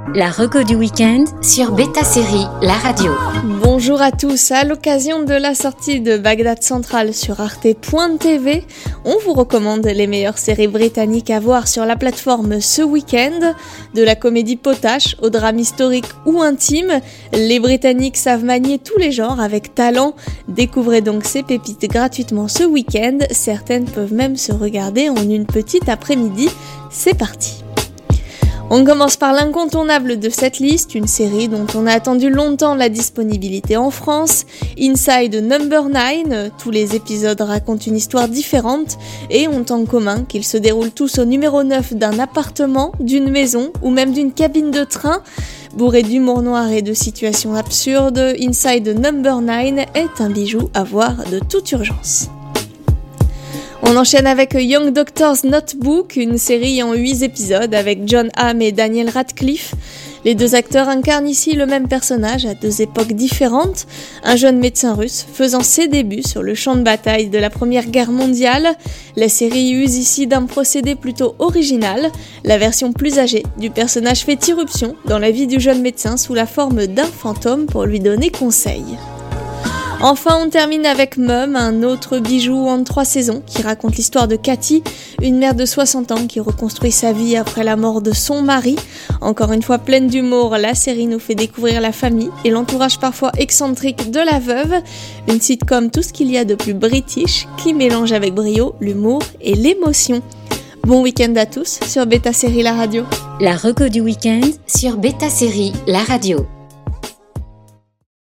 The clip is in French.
La reco du week-end sur Beta Série, la radio. Bonjour à tous, à l'occasion de la sortie de Bagdad Central sur arte.tv, on vous recommande les meilleures séries britanniques à voir sur la plateforme ce week-end. De la comédie potache au drame historique ou intime, les Britanniques savent manier tous les genres avec talent. Découvrez donc ces pépites gratuitement ce week-end, certaines peuvent même se regarder en une petite après-midi. C'est parti! On commence par l'incontournable de cette liste, une série dont on a attendu longtemps la disponibilité en France, Inside Number 9. Tous les épisodes racontent une histoire différente et ont en commun qu'ils se déroulent tous au numéro 9 d'un appartement, d'une maison ou même d'une cabine de train. Bourré d'humour noir et de situations absurdes, Inside Number 9 est un bijou à voir de toute urgence. On enchaîne avec Young Doctor's Notebook, une série en 8 épisodes avec Jon Hamm et Daniel Radcliffe. Les deux acteurs incarnent ici le même personnage à deux époques différentes, un jeune médecin russe faisant ses débuts sur le champ de bataille de la Première Guerre mondiale. La série use ici d'un procédé plutôt original. La version plus âgée du personnage fait irruption dans la vie du jeune médecin sous la forme d'un fantôme pour lui donner conseil. Enfin, on termine avec Mum, un autre bijou en 3 saisons qui raconte l'histoire de Cathy, une mère de 60 ans qui reconstruit sa vie après la mort de son mari. Encore une fois pleine d'humour, la série nous fait découvrir la famille et l'entourage parfois excentrique de la veuve. Une sitcom tout ce qu'il y a de plus british qui mélange avec brio l'humour et l'émotion. Bon week-end à tous sur Beta Série la radio. La reco du week-end sur Beta Série, la radio.